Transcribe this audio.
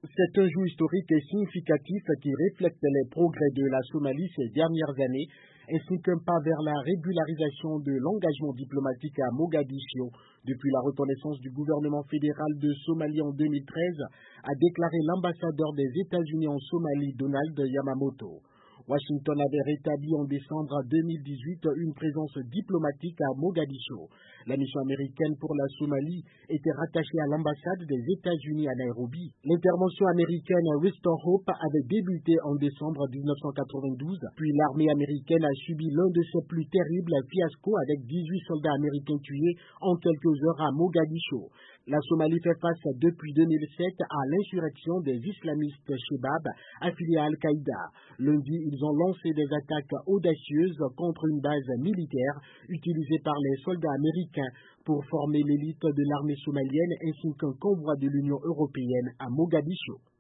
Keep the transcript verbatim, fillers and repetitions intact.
C'est un jour historique et significatif qui reflète les progrès de la Somalie ces dernières années, ainsi qu'un pas vers la régularisation de l'engagement diplomatique à Mogadiscio depuis la reconnaissance du gouvernement fédéral de Somalie en deux mille treize, a déclaré l'ambassadeur des États-Unis en Somalie, Donald Yamamoto. Washington avait rétabli en décembre deux mille dix-huit une présence diplomatique à Mogadiscio. La mission américaine pour la Somalie était rattachée à l'ambassade des États-Unis à Nairobi. L'intervention américaine Restore Hope avait débuté en décembre mille neuf cent quatre-vingt-douze, puis l'armée américaine a subi l'un de ses plus terribles fiascos avec dix-huit soldats américains tués en quelques heures à Mogadiscio. La Somalie fait face depuis deux mille sept à l'insurrection des islamistes Shebab affiliés à Al-Qaïda. Lundi, ils ont lancé des attaques audacieuses contre une base militaire utilisée par les soldats américains pour former l'élite de l'armée somalienne ainsi qu'un convoi de l'Union européenne à Mogadiscio.